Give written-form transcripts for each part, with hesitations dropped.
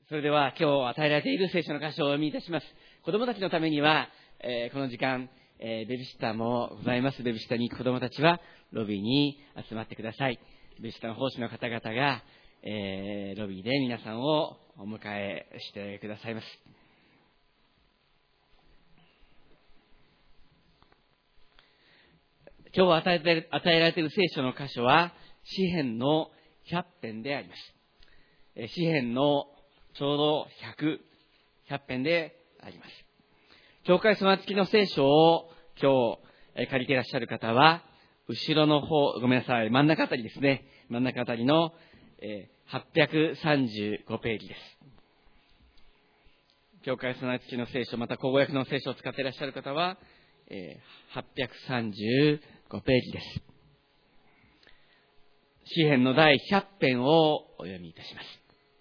それでは今日与えられている聖書の箇所をお読みいたします。子供たちのためには、この時間、ベビーシッターもございます。ベビーシッターに子供たちはロビーに集まってください。ベビーシッターの奉仕の方々が、ロビーで皆さんをお迎えしてくださいます。今日与えられている聖書の箇所は詩編の100編であります。詩編のちょうど100編であります。教会備え付きの聖書を今日借りていらっしゃる方は、後ろの方、ごめんなさい、真ん中あたりですね。真ん中あたりの835ページです。教会備え付きの聖書、また口語訳の聖書を使っていらっしゃる方は、835ページです。詩編の第100編をお読みいたします。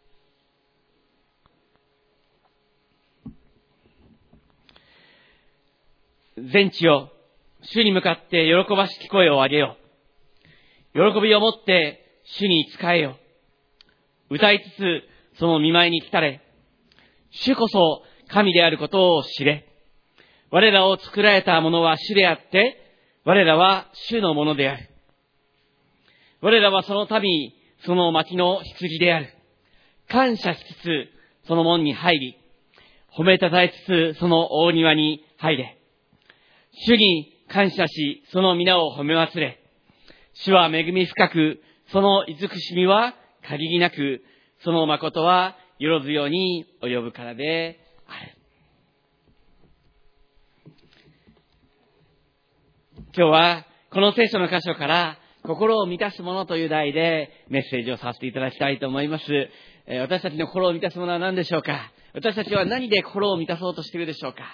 全地よ、主に向かって喜ばしき声を上げよう。喜びをもって主に仕えよう。歌いつつその御前に来たれ。主こそ神であることを知れ。我らを作られたものは主であって、我らは主のものである。我らはその民、その牧の羊である。感謝しつつその門に入り、褒めたたえつつその大庭に入れ。主に感謝し、その皆を褒め忘れ。主は恵み深く、その慈しみは限りなく、その誠はよろずよに及ぶからである。今日はこの聖書の箇所から心を満たすものという題でメッセージをさせていただきたいと思います。私たちの心を満たすものは何でしょうか。私たちは何で心を満たそうとしているでしょうか。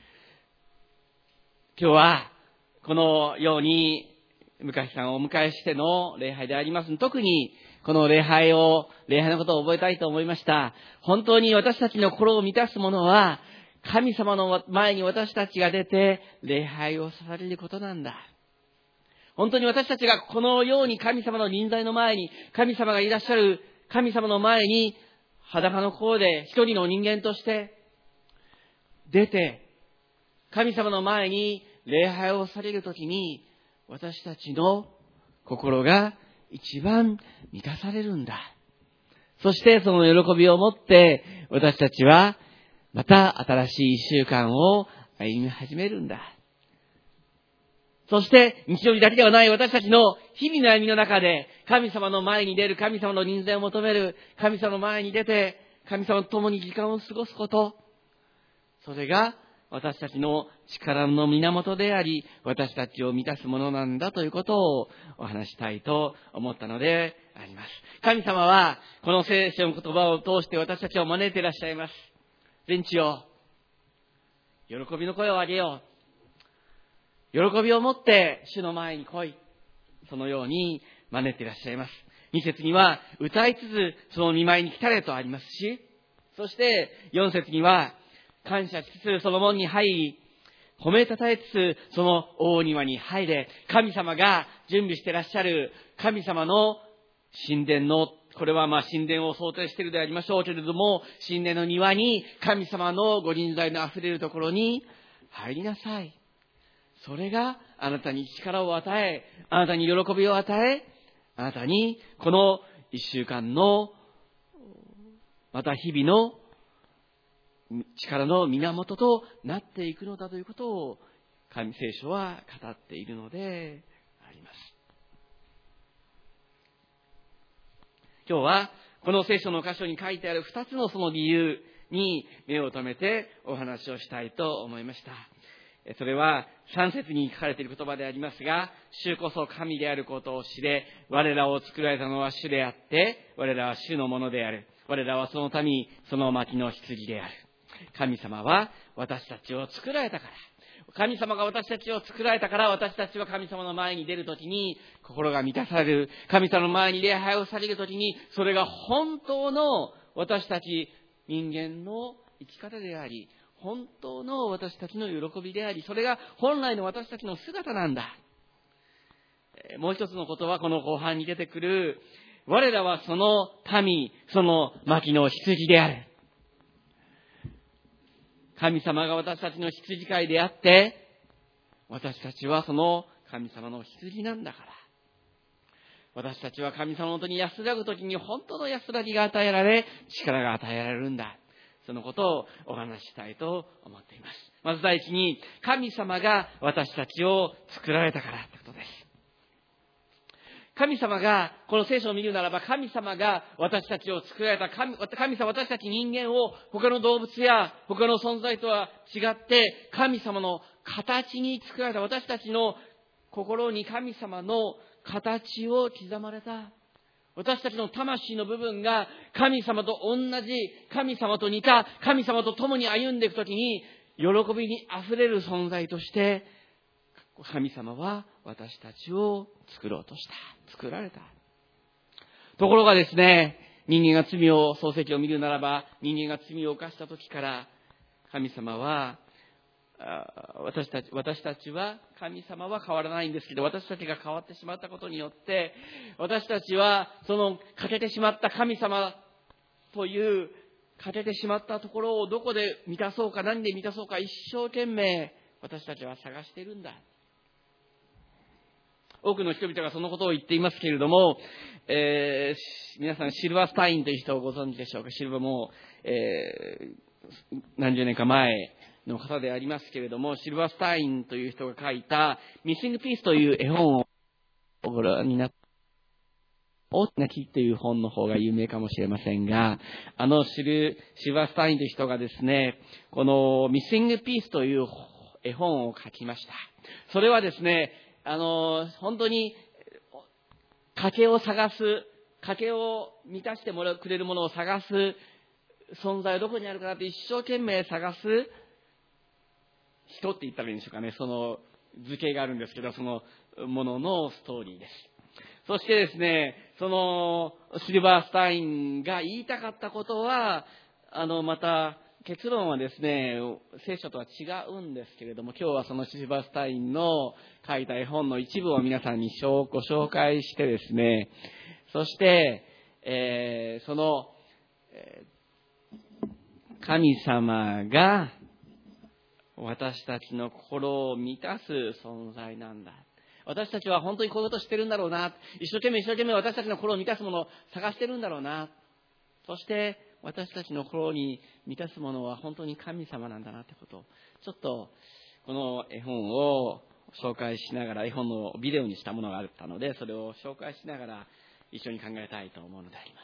今日はこのように昔さんをお迎えしての礼拝であります。特にこの礼拝のことを覚えたいと思いました。本当に私たちの心を満たすものは神様の前に私たちが出て礼拝をされることなんだ。本当に私たちがこのように神様の臨在の前に、神様がいらっしゃる神様の前に裸の甲で一人の人間として出て神様の前に礼拝をされるときに、私たちの心が一番満たされるんだ。そしてその喜びを持って私たちはまた新しい一週間を歩み始めるんだ。そして日曜日だけではない私たちの日々の歩みの中で神様の前に出る、神様の臨在を求める、神様の前に出て神様と共に時間を過ごすこと、それが私たちの力の源であり、私たちを満たすものなんだということをお話したいと思ったのであります。神様はこの聖書の言葉を通して私たちを招いていらっしゃいます。全地よ、喜びの声を上げよう。喜びを持って主の前に来い。そのように招いていらっしゃいます。2節には歌いつつその御前に来たれとありますし、そして4節には感謝しつつその門に入り、褒めたたえつつその大庭に入れ。神様が準備していらっしゃる神様の神殿の、これは神殿を想定しているでありましょうけれども、神殿の庭に神様のご臨在のあふれるところに入りなさい。それがあなたに力を与え、あなたに喜びを与え、あなたにこの一週間のまた日々の力の源となっていくのだということを神聖書は語っているのであります。今日はこの聖書の箇所に書いてある2つのその理由に目を留めてお話をしたいと思いました。それは3節に書かれている言葉でありますが、主こそ神であることを知れ、我らを作られたのは主であって、我らは主のものである。我らはその民、その牧の羊である。神様は私たちを作られたから。神様が私たちを作られたから、私たちは神様の前に出るときに心が満たされる。神様の前に礼拝をされるときに、それが本当の私たち人間の生き方であり、本当の私たちの喜びであり、それが本来の私たちの姿なんだ。もう一つのことはこの後半に出てくる、我らはその民、その牧の羊である。 神様が私たちの羊飼いであって、私たちはその神様の羊なんだから。私たちは神様のもとに安らぐときに本当の安らぎが与えられ、力が与えられるんだ。そのことをお話ししたいと思っています。まず第一に、神様が私たちを作られたからということです。神様が、この聖書を見るならば、神様が私たちを作られた、神様、私たち人間を他の動物や他の存在とは違って、神様の形に作られた、私たちの心に神様の形を刻まれた。私たちの魂の部分が神様と同じ、神様と似た、神様と共に歩んでいくときに、喜びに溢れる存在として、神様は私たちを作ろうとした。作られた。ところがですね、人間が罪を、創世記を見るならば、人間が罪を犯した時から、神様は、私たちは、神様は変わらないんですけど、私たちが変わってしまったことによって、私たちは、その欠けてしまった神様という、欠けてしまったところをどこで満たそうか、何で満たそうか、一生懸命、私たちは探しているんだ。多くの人々がそのことを言っていますけれども、皆さんシルバースタインという人をご存知でしょうか。シルバーも、何十年か前の方でありますけれども、シルバースタインという人が書いたミッシングピースという絵本をご覧になって、大きな木という本の方が有名かもしれませんが、シルバースタインという人がですね、このミッシングピースという絵本を書きました。それはですね、本当に欠けを探す、欠けを満たしてくれるものを探す存在はどこにあるかなって一生懸命探す人って言ったらいいんでしょうかね。その図形があるんですけど、そのもののストーリーです。そしてですね、そのシルバースタインが言いたかったことは、また結論はですね、聖書とは違うんですけれども、今日はそのシルバースタインの書いた絵本の一部を皆さんにご紹介してですね、そして、その、神様が私たちの心を満たす存在なんだ。私たちは本当にこういうことしてるんだろうな。一生懸命私たちの心を満たすものを探してるんだろうな。そして私たちの心に満たすものは本当に神様なんだなってことを、ちょっとこの絵本を紹介しながら、絵本のビデオにしたものがあったので、それを紹介しながら一緒に考えたいと思うのであります。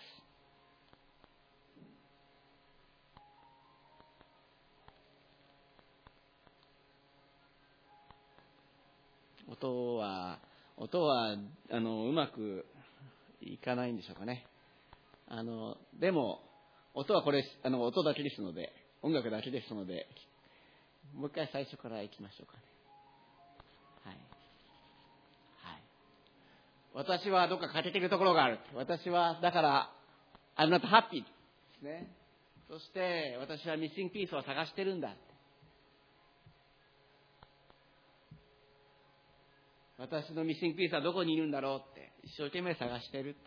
音はうまくいかないんでしょうかね。でも音はこれ音だけですので、音楽だけですので、もう一回最初からいきましょうかね。はい。はい。私はどっか欠けているところがある。私はだからI'm not happy ですね。そして私はミッシングピースを探してるんだ。私のミッシングピースはどこにいるんだろうって一生懸命探してるって。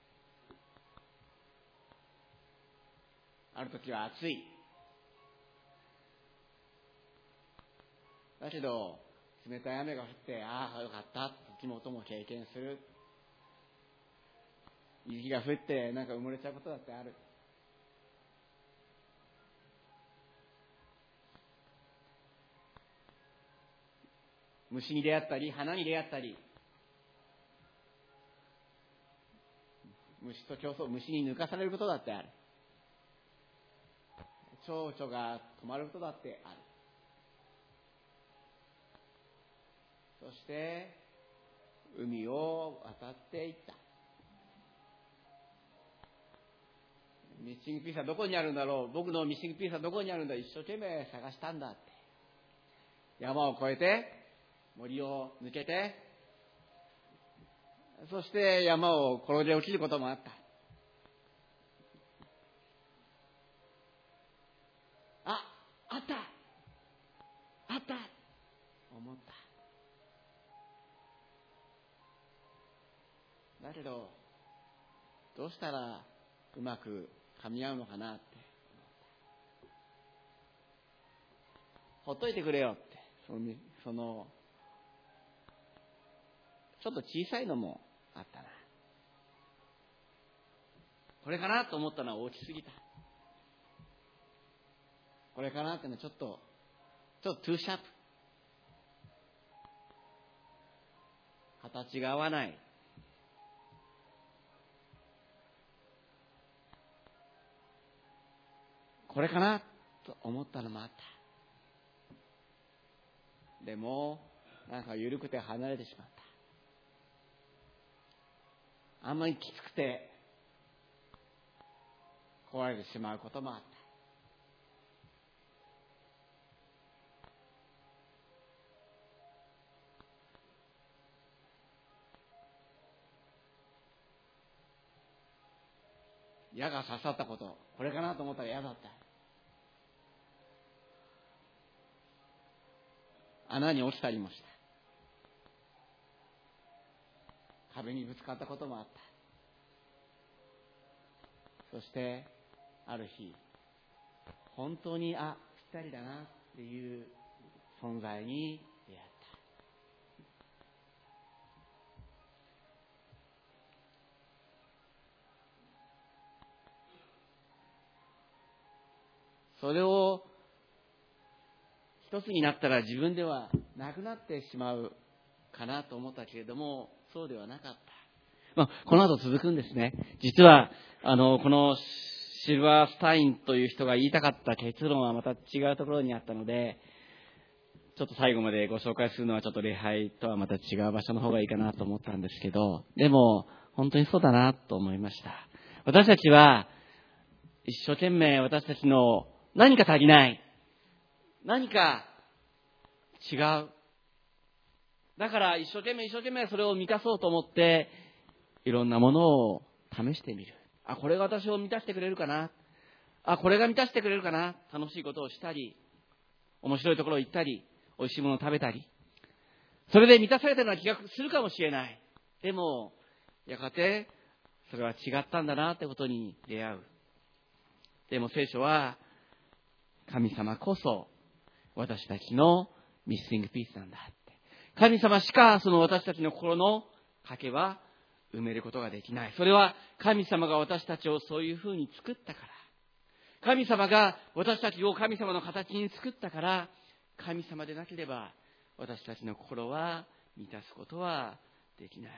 ある時は暑い。だけど冷たい雨が降って、ああよかった時も音も経験する。雪が降ってなんか埋もれちゃうことだってある。虫に出会ったり花に出会ったり、虫と競争、虫に抜かされることだってある。蝶々が止まることだってある。そして海を渡っていった。ミッシングピースはどこにあるんだろう。僕のミッシングピースはどこにあるんだ。一生懸命探したんだって。山を越えて森を抜けて、そして山を転げ落ちることもあった。あった思った。だけどどうしたらうまく噛み合うのかなって。 ほっといてくれよって、ちょっと小さいのもあったな。これかなと思ったのは大きすぎた。これかなっていうのはちょっとトゥーシャープ。形が合わない。これかなと思ったのもあった。でもなんか緩くて離れてしまった。あんまりきつくて壊れてしまうこともあった。矢が刺さったこと、これかなと思ったら矢だった。穴に落ちたりもした。壁にぶつかったこともあった。そしてある日、本当にぴったりだなっていう存在に出会った。それを一つになったら自分ではなくなってしまうかなと思ったけれども、そうではなかった。この後続くんですね。実はこのシルバースタインという人が言いたかった結論はまた違うところにあったので、ちょっと最後までご紹介するのはちょっと礼拝とはまた違う場所の方がいいかなと思ったんですけど、でも本当にそうだなと思いました。私たちは一生懸命私たちの何か足りない、何か違う、だから一生懸命それを満たそうと思っていろんなものを試してみる。これが私を満たしてくれるかな、これが満たしてくれるかな。楽しいことをしたり、面白いところ行ったり、美味しいものを食べたり、それで満たされたような気がするかもしれない。でもやがてそれは違ったんだなってことに出会う。でも聖書は神様こそ私たちのミッシングピースなんだって。神様しかその私たちの心の賭けは埋めることができない。それは神様が私たちをそういうふうに作ったから。神様が私たちを神様の形に作ったから、神様でなければ私たちの心は満たすことはできない。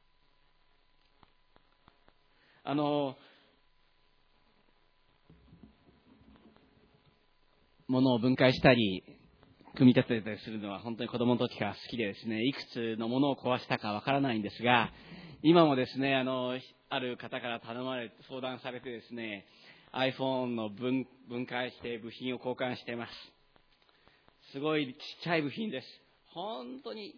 物を分解したり組み立てたりするのは本当に子供の時から好きでですね、いくつのものを壊したかわからないんですが、今もですね、ある方から相談されてですね、iPhone の分解して部品を交換しています。すごいちっちゃい部品です。本当に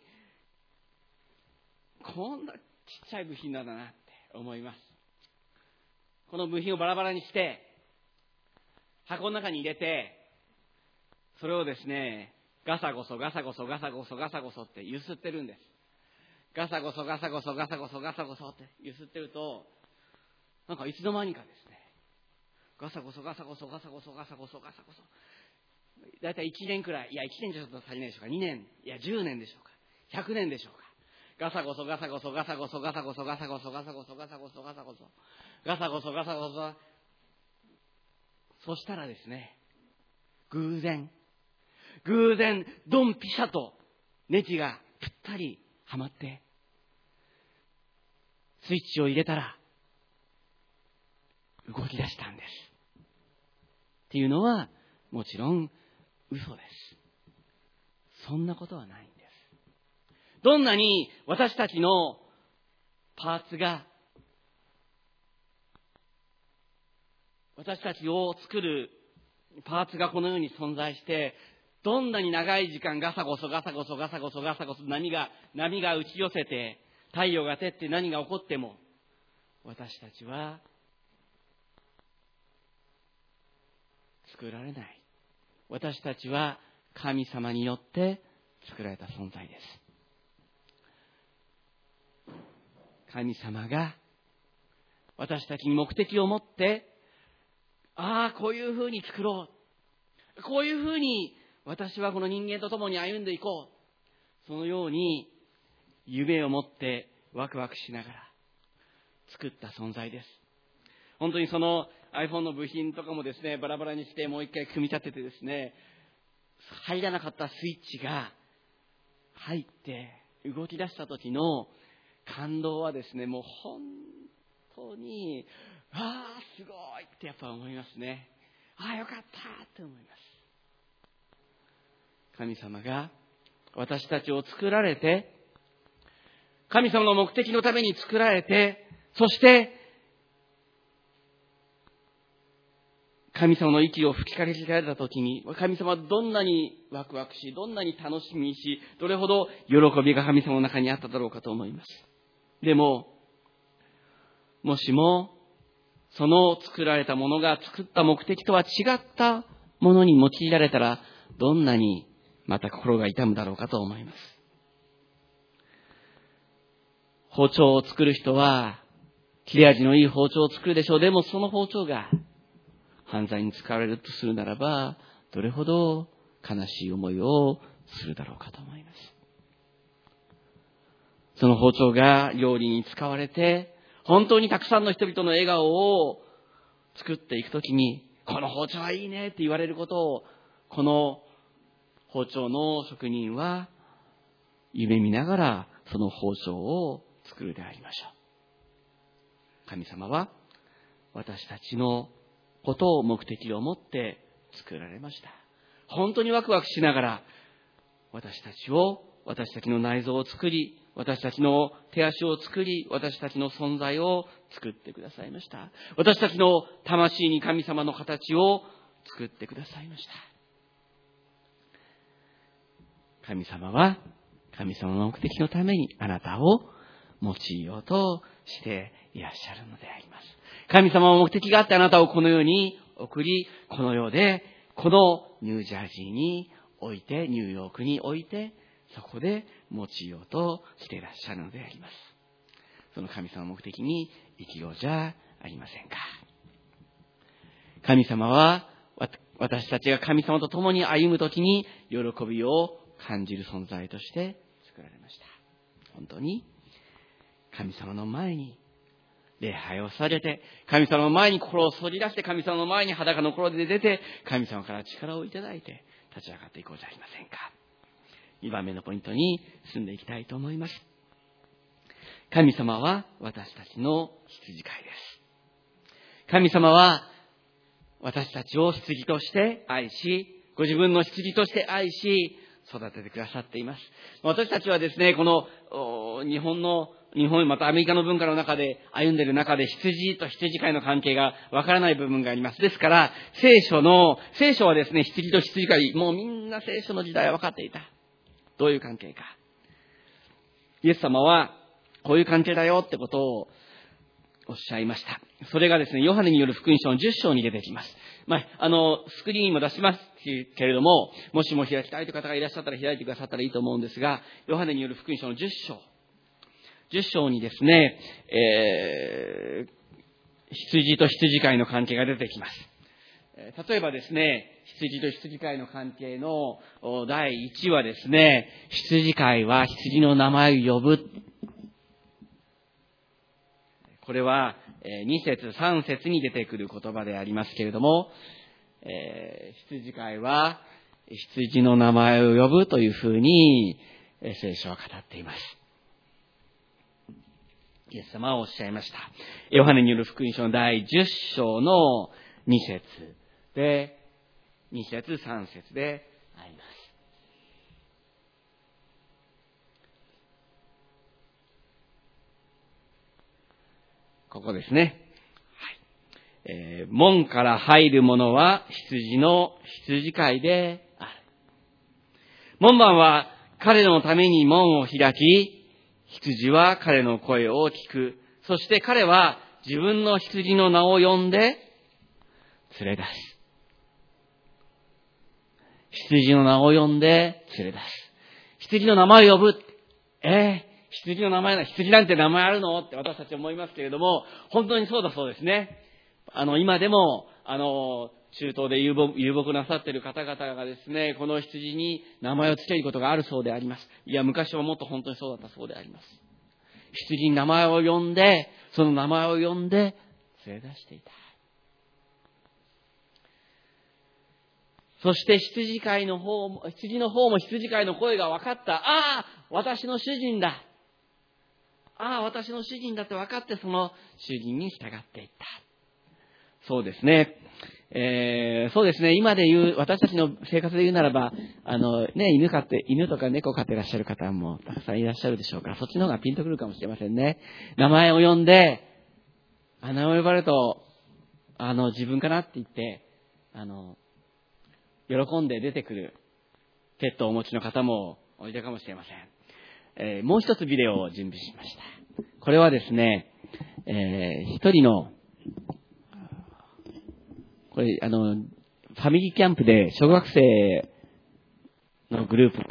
こんなちっちゃい部品なんだなって思います。この部品をバラバラにして箱の中に入れて、それをですね、ガサゴソって揺すってるんです。ガサゴソって揺すってると、なんかいつの間にかですね、ガサゴソだいたい1年くらい、1年じゃちょっと足りないでしょうか、2年、10年でしょうか、100年でしょうか。ガサゴソそしたらですね、偶然ドンピシャとネジがぴったりはまって、スイッチを入れたら動き出したんですっていうのはもちろん嘘です。そんなことはないんです。どんなに私たちのパーツが、私たちを作るパーツがこのように存在して、どんなに長い時間ガサゴソ波が打ち寄せて、太陽が照って何が起こっても、私たちは作られない。私たちは神様によって作られた存在です。神様が私たちに目的を持って、こういうふうに作ろう、こういうふうに私はこの人間と共に歩んでいこう。そのように夢を持ってワクワクしながら作った存在です。本当にその iPhone の部品とかもですね、バラバラにしてもう一回組み立ててですね、入らなかったスイッチが入って動き出した時の感動はですね、もう本当に、すごいってやっぱ思いますね。よかったって思います。神様が私たちを作られて、神様の目的のために作られて、そして神様の息を吹きかけられたときに、神様はどんなにワクワクし、どんなに楽しみにし、どれほど喜びが神様の中にあっただろうかと思います。でも、もしもその作られたものが作った目的とは違ったものに用いられたら、どんなにまた心が痛むだろうかと思います。包丁を作る人は切れ味のいい包丁を作るでしょう。でもその包丁が犯罪に使われるとするならば、どれほど悲しい思いをするだろうかと思います。その包丁が料理に使われて、本当にたくさんの人々の笑顔を作っていくときに、この包丁はいいねって言われることを、この包丁の職人は夢見ながらその包丁を作るでありましょう。神様は私たちのことを目的を持って作られました。本当にワクワクしながら私たちの内臓を作り、私たちの手足を作り、私たちの存在を作ってくださいました。私たちの魂に神様の形を作ってくださいました。神様は神様の目的のためにあなたを用いようとしていらっしゃるのであります。神様の目的があってあなたをこの世に送り、この世でこのニュージャージーにおいて、ニューヨークにおいて、そこで用いようとしていらっしゃるのであります。その神様の目的に生きようじゃありませんか。神様は私たちが神様と共に歩むときに喜びを感じる存在として作られました。本当に神様の前に礼拝をされて、神様の前に心を反り出して、神様の前に裸の心で出て、神様から力をいただいて立ち上がっていこうじゃありませんか。2番目のポイントに進んでいきたいと思います。神様は私たちの羊飼いです。神様は私たちを羊として愛し、ご自分の羊として愛し、育ててくださっています。私たちはですね、この日本またアメリカの文化の中で歩んでいる中で羊と羊飼いの関係がわからない部分があります。ですから聖書はですね、羊と羊飼い、もうみんな聖書の時代は分かっていた。どういう関係か。イエス様はこういう関係だよってことをおっしゃいました。それがですね、ヨハネによる福音書の10章に出てきます。スクリーンにも出しますけれども、もしも開きたいという方がいらっしゃったら開いてくださったらいいと思うんですが、ヨハネによる福音書の10章にですね、羊と羊飼いの関係が出てきます。例えばですね、羊と羊飼いの関係の第1話ですね、羊飼いは羊の名前を呼ぶ。これは2節3節に出てくる言葉でありますけれども、羊飼いは羊の名前を呼ぶというふうに聖書は語っています。イエス様はおっしゃいました。ヨハネによる福音書の第10章の2節で、2節3節であります。ここですね。門から入る者は羊飼いである。門番は彼のために門を開き、羊は彼の声を聞く。そして彼は自分の羊の名を呼んで連れ出す。羊の名を呼んで連れ出す。羊の名前を呼ぶ。羊の名前羊なんて名前あるのって私たち思いますけれども、本当にそうだそうですね。今でも、 中東で遊牧なさっている方々がですね、この羊に名前を付けることがあるそうであります。いや、昔はもっと本当にそうだったそうであります。羊に名前を呼んで、その名前を呼んで連れ出していた。そして羊の方も羊飼いの声が分かった。ああ、私の主人だ。ああ、私の主人だって分かって、その主人に従っていった。そうですね。そうですね。今で言う、私たちの生活で言うならば、犬とか猫飼ってらっしゃる方もたくさんいらっしゃるでしょうから、そっちの方がピンとくるかもしれませんね。名前を呼んで、名前を呼ばれると、自分かなって言って、喜んで出てくるペットをお持ちの方もおいでかもしれません。もう一つビデオを準備しました。これはですね、一人の、これ、ファミリーキャンプで小学生のグループ、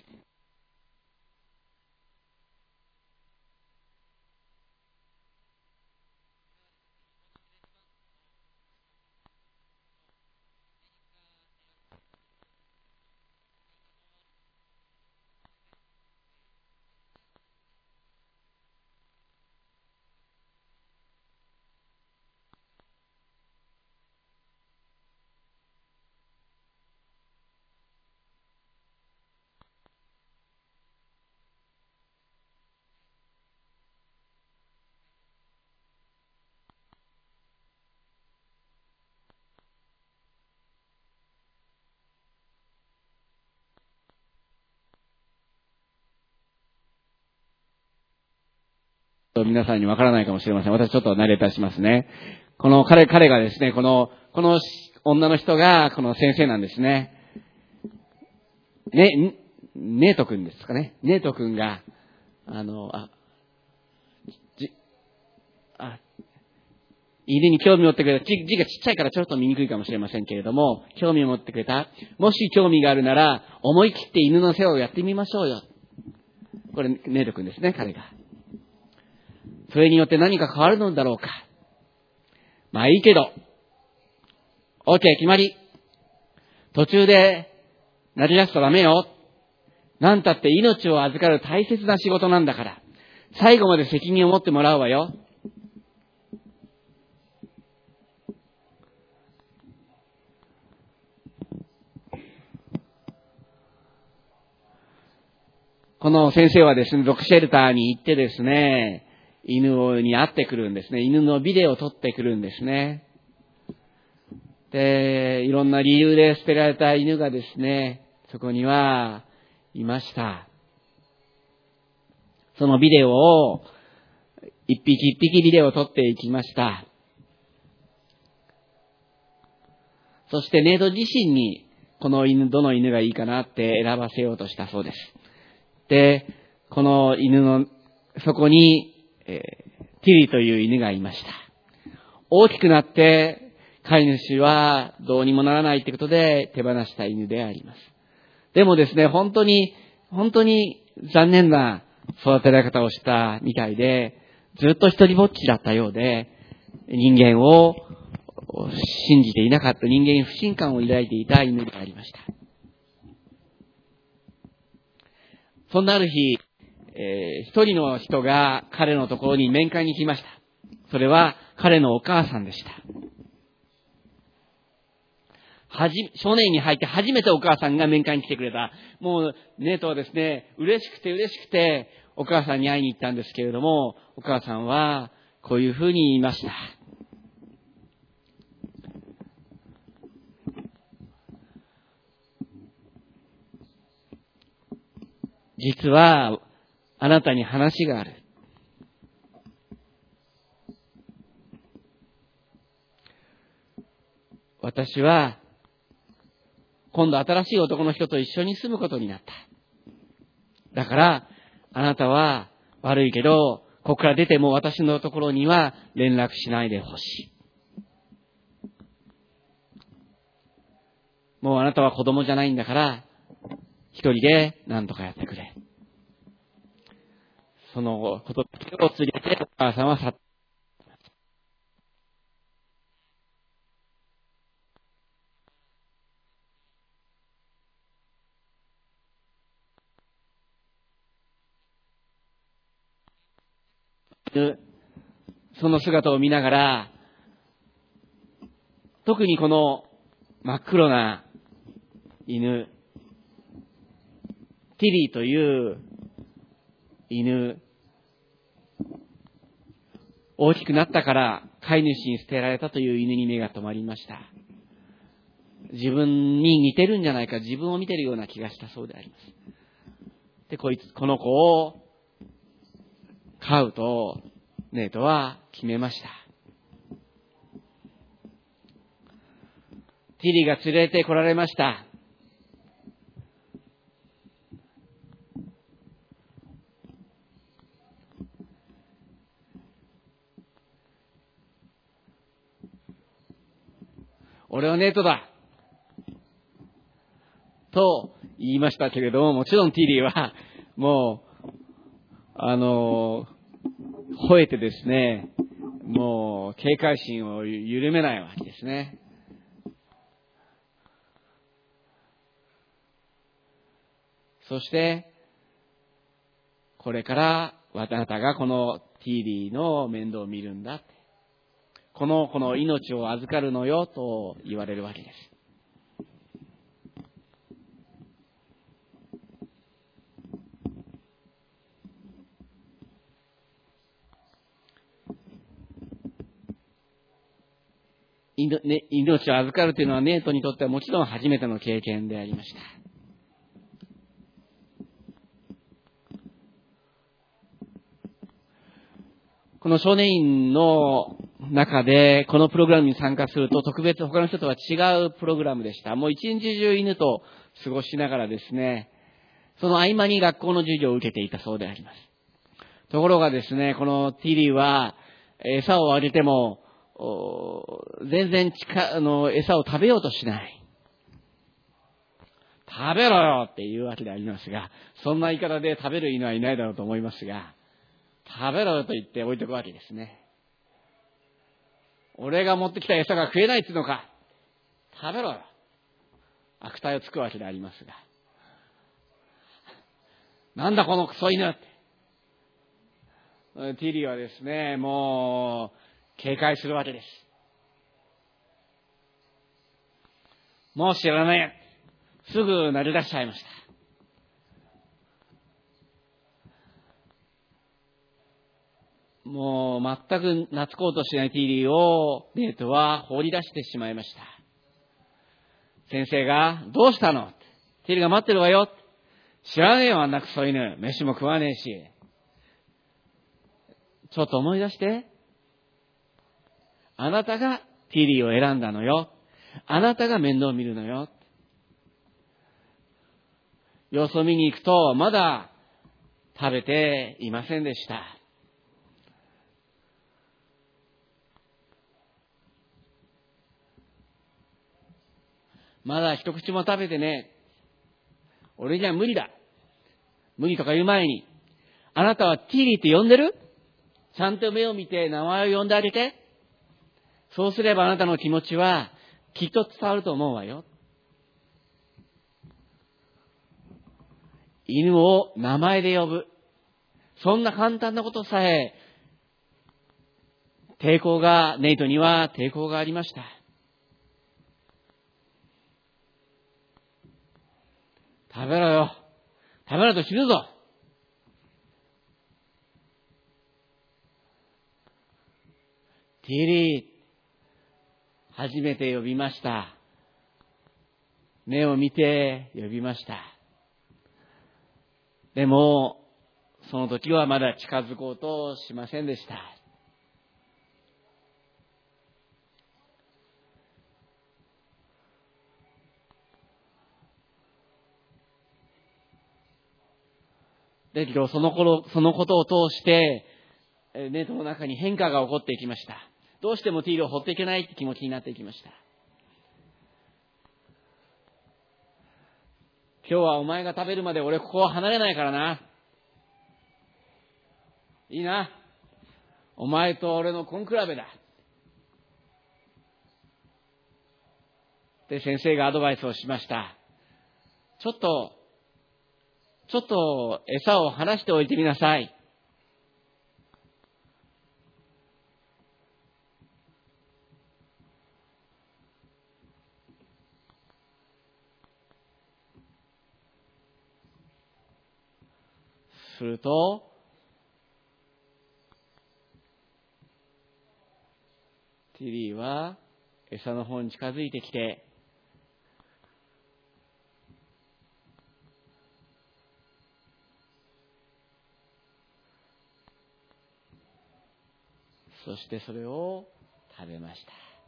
皆さんにわからないかもしれません。私ちょっとナレーターしますね。この彼がですね、この女の人がこの先生なんですね。ネート君ですかね。ネート君が、犬に興味を持ってくれた。字がちっちゃいからちょっと見にくいかもしれませんけれども、興味を持ってくれた。もし興味があるなら、思い切って犬の世話をやってみましょうよ。これ、ネート君ですね、彼が。それによって何か変わるのだろうか。まあいいけど。OK、決まり。途中で、なり出すとダメよ。なんたって命を預かる大切な仕事なんだから。最後まで責任を持ってもらうわよ。この先生はですね、ドッグシェルターに行ってですね、犬に会ってくるんですね。犬のビデオを撮ってくるんですね。で、いろんな理由で捨てられた犬がですね、そこにはいました。そのビデオを、一匹一匹ビデオを撮っていきました。そしてネート自身に、この犬、どの犬がいいかなって選ばせようとしたそうです。で、この犬の、そこに、ティリという犬がいました。大きくなって、飼い主はどうにもならないってことで手放した犬であります。でもですね、本当に残念な育てられ方をしたみたいで、ずっと一人ぼっちだったようで、人間を信じていなかった、人間に不信感を抱いていた犬でありました。そんなある日、一人の人が彼のところに面会に来ました。それは彼のお母さんでした。少年院に入って初めてお母さんが面会に来てくれた。もうネートはですね、嬉しくてお母さんに会いに行ったんですけれども、お母さんはこういうふうに言いました。実はあなたに話がある。私は今度新しい男の人と一緒に住むことになった。だから、あなたは悪いけど、ここから出ても私のところには連絡しないでほしい。もうあなたは子供じゃないんだから、一人で何とかやってくれ。そのことを告げてお母さんは去った。 その姿を見ながら、特にこの真っ黒な犬、ティリーという犬、大きくなったから飼い主に捨てられたという犬に目が止まりました。自分に似てるんじゃないか、自分を見てるような気がしたそうであります。で、この子を飼うと、ネートは決めました。ティリーが連れてこられました。俺はネートだと言いましたけれども、もちろんティリーはもう吠えてですね、もう警戒心を緩めないわけですね。そしてこれからあなたがこのティリーの面倒を見るんだって、この命を預かるのよと言われるわけです。命を預かるというのはネートにとってはもちろん初めての経験でありました。この少年院の中でこのプログラムに参加すると特別他の人とは違うプログラムでした。もう一日中犬と過ごしながらですね、その合間に学校の授業を受けていたそうであります。ところがですね、このティリーは餌をあげても全然餌を食べようとしない。食べろよっていうわけでありますが、そんな言い方で食べる犬はいないだろうと思いますが、食べろよと言って置いとくわけですね。俺が持ってきた餌が食えないっていうのか。食べろよ。悪態をつくわけでありますが。なんだこのクソ犬って。ティリーはですね、もう警戒するわけです。もう知らない。すぐ鳴り出しちゃいました。もう全く懐こうとしないティリーをネートは放り出してしまいました。先生が、どうしたの？ティリーが待ってるわよ。知らねえよ、あんなクソ犬。飯も食わねえし。ちょっと思い出して。あなたがティリーを選んだのよ。あなたが面倒を見るのよ。様子を見に行くと、まだ食べていませんでした。まだ一口も食べてね。俺には無理だ。無理とか言う前に、あなたはティリーって呼んでる？ちゃんと目を見て名前を呼んであげて。そうすればあなたの気持ちはきっと伝わると思うわよ。犬を名前で呼ぶ。そんな簡単なことさえ、ネイトには抵抗がありました。食べろよ。食べろと死ぬぞ。ティリー、初めて呼びました。目を見て呼びました。でも、その時はまだ近づこうとしませんでした。だけど、そのことを通して、ネートの中に変化が起こっていきました。どうしてもティールを放っていけないって気持ちになっていきました。今日はお前が食べるまで俺ここを離れないからな。いいな。お前と俺の根比べだ。って先生がアドバイスをしました。ちょっと餌を離しておいてみなさい。 すると、ティリーは餌の方に近づいてきて、そしてそれを食べました。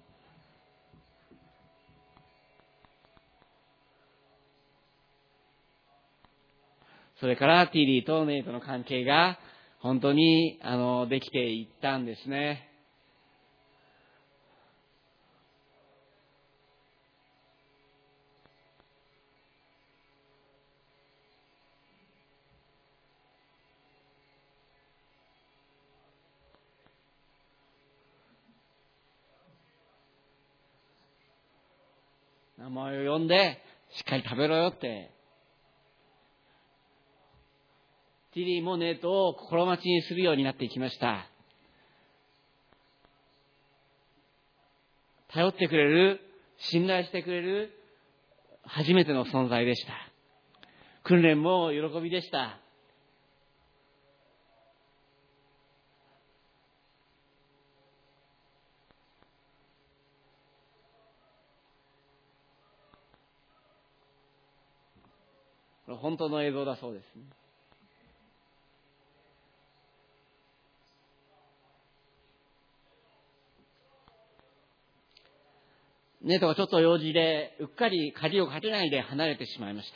それからティリーとネイトの関係が本当にできていったんですね。名前を呼んでしっかり食べろよって。ティリーもネイトを心待ちにするようになっていきました。頼ってくれる、信頼してくれる初めての存在でした。訓練も喜びでした。これ本当の映像だそうですね。ネイトがちょっと用事でうっかり鍵をかけないで離れてしまいました。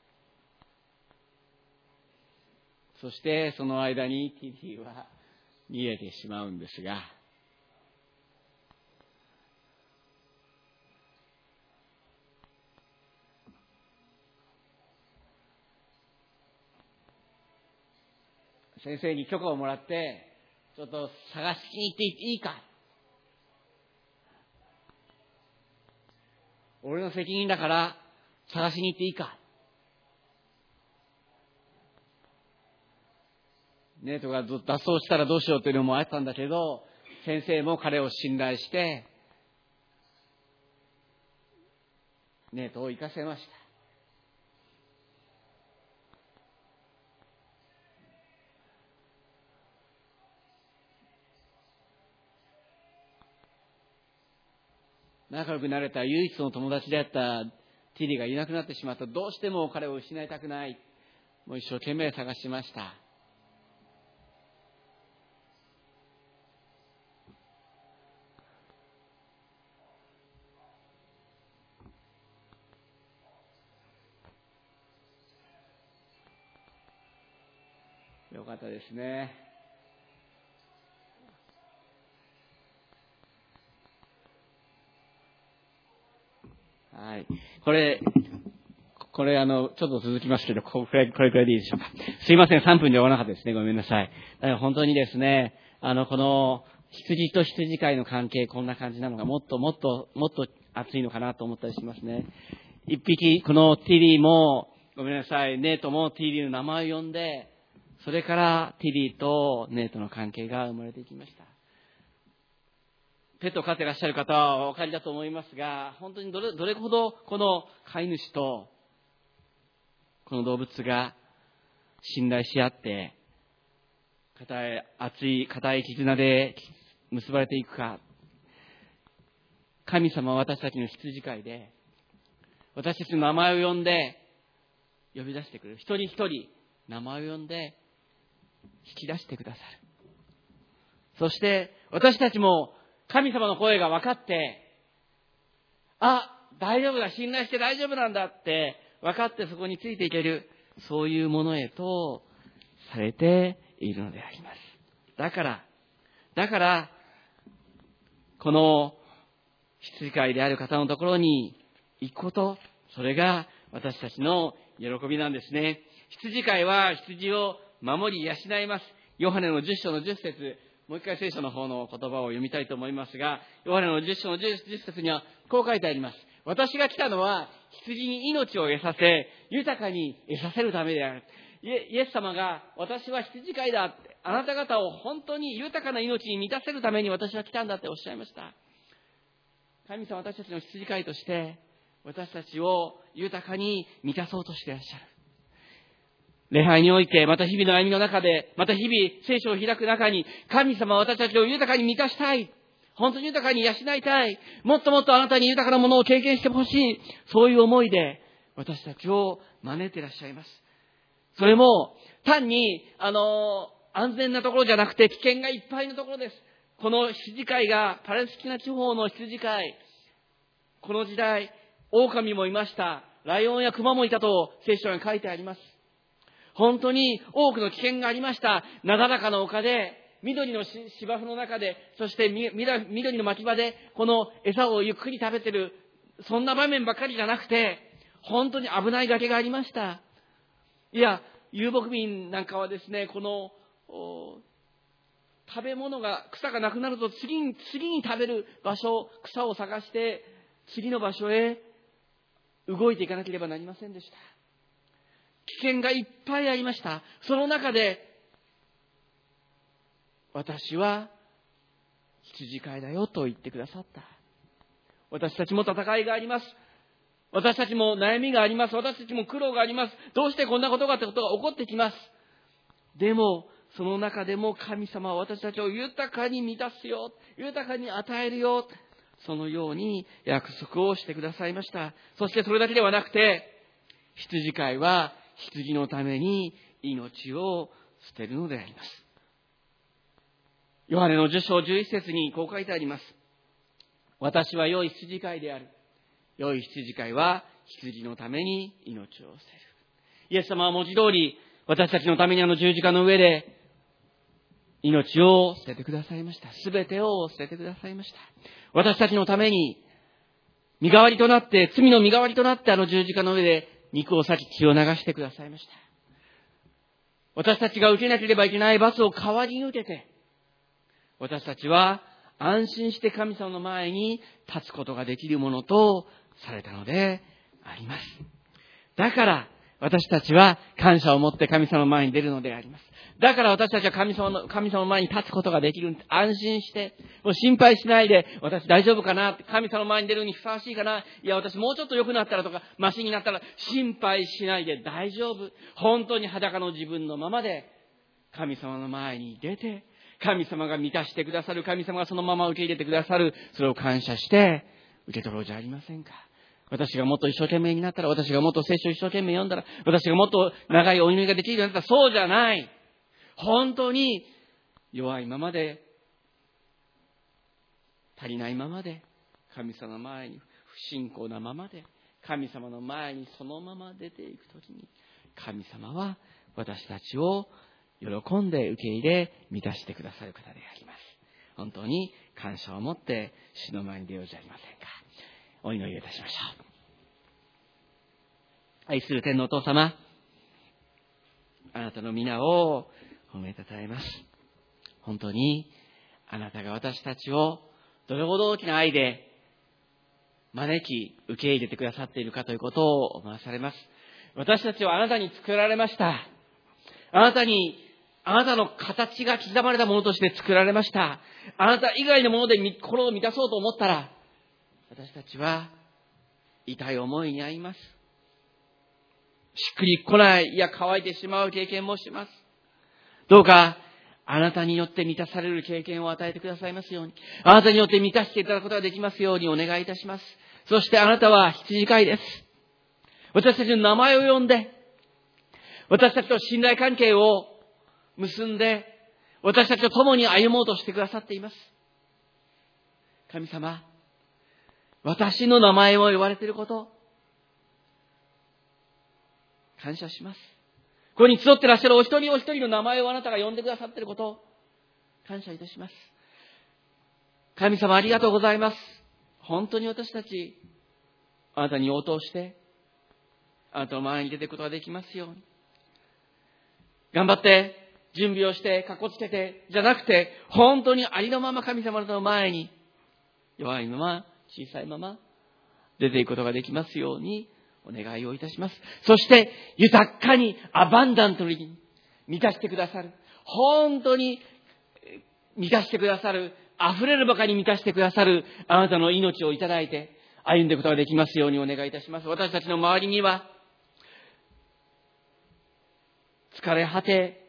そしてその間にティリーは逃げてしまうんですが、先生に許可をもらってちょっと探しに行っていいか、俺の責任だから探しに行っていいか。ネイトが脱走したらどうしようというのもあったんだけど、先生も彼を信頼してネイトを行かせました。仲良くなれた唯一の友達であったティリーがいなくなってしまった。どうしても彼を失いたくない。もう一生懸命探しました。よかったですね。はい。これちょっと続きますけど、これくらいでいいでしょうか。すいません、3分で終わらなかったですね。ごめんなさい。だから本当にですね、この羊と羊飼いの関係、こんな感じなのがもっと熱いのかなと思ったりしますね。一匹、このティリーも、ごめんなさい、ネイトもティリーの名前を呼んで、それからティリーとネイトの関係が生まれていきました。ペットを飼っていらっしゃる方はお分かりだと思いますが、本当にどれほどこの飼い主とこの動物が信頼し合って熱い固い絆で結ばれていくか。神様は私たちの羊飼いで、私たちの名前を呼んで呼び出してくれる。一人一人名前を呼んで引き出してくださる。そして私たちも神様の声が分かって、大丈夫だ、信頼して大丈夫なんだって分かってそこについていける、そういうものへとされているのであります。だからこの羊飼いである方のところに行くこと、それが私たちの喜びなんですね。羊飼いは羊を守り養います。ヨハネの10章の10節、もう一回聖書の方の言葉を読みたいと思いますが、ヨハネの10章の10節にはこう書いてあります。私が来たのは羊に命を得させ、豊かに得させるためである。イエス様が、私は羊飼いだって、あなた方を本当に豊かな命に満たせるために私は来たんだっておっしゃいました。神様は私たちの羊飼いとして私たちを豊かに満たそうとしていらっしゃる。 礼拝において、また日々の歩みの中で、また日々聖書を開く中に、神様は私たちを豊かに満たしたい。本当に豊かに養いたい。もっともっとあなたに豊かなものを経験してほしい。そういう思いで私たちを招いていらっしゃいます。それも単に安全なところじゃなくて危険がいっぱいのところです。この羊飼いがパレスチナ地方の羊飼い、この時代狼もいました。ライオンやクマもいたと聖書に書いてあります。本当に多くの危険がありました。なだらかな丘で、緑の芝生の中で、そして緑の牧場でこの餌をゆっくり食べてる、そんな場面ばっかりじゃなくて、本当に危ない崖がありました。いや、遊牧民なんかはですね、この食べ物が、草がなくなると次に食べる場所、草を探して次の場所へ動いていかなければなりませんでした。危険がいっぱいありました。その中で私は羊飼いだよと言ってくださった。私たちも戦いがあります。私たちも悩みがあります。私たちも苦労があります。どうしてこんなことがってことが起こってきます。でもその中でも神様は私たちを豊かに満たすよ、豊かに与えるよ、そのように約束をしてくださいました。そしてそれだけではなくて、羊飼いは羊のために命を捨てるのであります。ヨハネの10章11節にこう書いてあります。私は良い羊飼いである。良い羊飼いは羊のために命を捨てる。イエス様は文字通り私たちのために十字架の上で命を捨ててくださいました。すべてを捨ててくださいました。私たちのために身代わりとなって、罪の身代わりとなって十字架の上で肉を裂き血を流してくださいました。私たちが受けなければいけない罰を代わりに受けて、私たちは安心して神様の前に立つことができるものとされたのであります。だから私たちは感謝を持って神様の前に出るのであります。だから私たちは神様の前に立つことができる。安心して、もう心配しないで、私大丈夫かな、神様の前に出るにふさわしいかな、いや私もうちょっと良くなったらとか、マシになったら心配しないで大丈夫。本当に裸の自分のままで神様の前に出て、神様が満たしてくださる、神様がそのまま受け入れてくださる、それを感謝して受け取ろうじゃありませんか。私がもっと一生懸命になったら、私がもっと聖書を一生懸命読んだら、私がもっと長いお祈りができるようになったら、そうじゃない。本当に弱いままで、足りないままで、神様の前に不信仰なままで、神様の前にそのまま出ていくときに、神様は私たちを喜んで受け入れ満たしてくださる方であります。本当に感謝を持って主の前に出ようじゃありませんか。お祈りをいたしましょう。愛する天のお父様、あなたの皆を褒めたたえます。本当にあなたが私たちをどれほど大きな愛で招き受け入れてくださっているかということを思わされます。私たちはあなたに作られました。あなたの形が刻まれたものとして作られました。あなた以外のもので心を満たそうと思ったら、私たちは痛い思いに遭います。しっくりこない、いや乾いてしまう経験もします。どうかあなたによって満たされる経験を与えてくださいますように、あなたによって満たしていただくことができますようにお願いいたします。そしてあなたは羊飼いです。私たちの名前を呼んで、私たちと信頼関係を結んで、私たちと共に歩もうとしてくださっています。神様、私の名前を呼ばれていること、感謝します。ここに集っていらっしゃるお一人お一人の名前をあなたが呼んでくださっていることを感謝いたします。神様ありがとうございます。本当に私たち、あなたに応答して、あなたの前に出ていくことができますように。頑張って、準備をして、かっこつけて、じゃなくて、本当にありのまま神様の前に、弱いまま、小さいまま、出ていくことができますように、お願いをいたします。そして、豊かに、アバンダントに満たしてくださる。本当に満たしてくださる。溢れるばかり満たしてくださる。あなたの命をいただいて、歩んでいくことができますようにお願いいたします。私たちの周りには、 疲れ果て、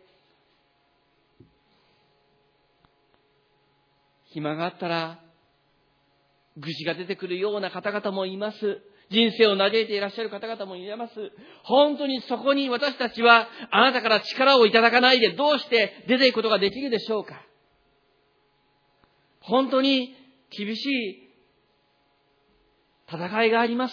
暇があったら愚痴が出てくるような方々もいます。人生を嘆いていらっしゃる方々もいます。本当にそこに私たちはあなたから力をいただかないでどうして出ていくことができるでしょうか。本当に厳しい戦いがあります。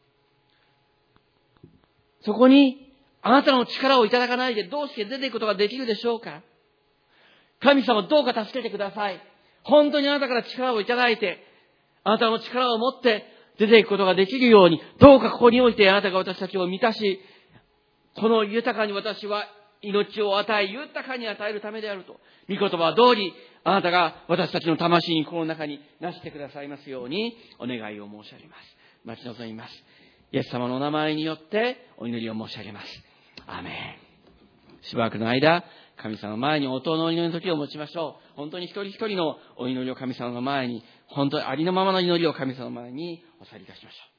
そこにあなたの力をいただかないでどうして出ていくことができるでしょうか。神様どうか助けてください。本当にあなたから力をいただいて、あなたの力を持って出ていくことができるように、どうかここにおいてあなたが私たちを満たし、この豊かに私は命を与え、豊かに与えるためであると、御言葉通り、あなたが私たちの魂にこの中になしてくださいますように、お願いを申し上げます。待ち望みます。イエス様のお名前によってお祈りを申し上げます。アーメン。しばらくの間、神様の前に応答のお祈りの時を持ちましょう。本当に一人一人のお祈りを神様の前に、本当にありのままの祈りを神様の前にお去りいたしましょう。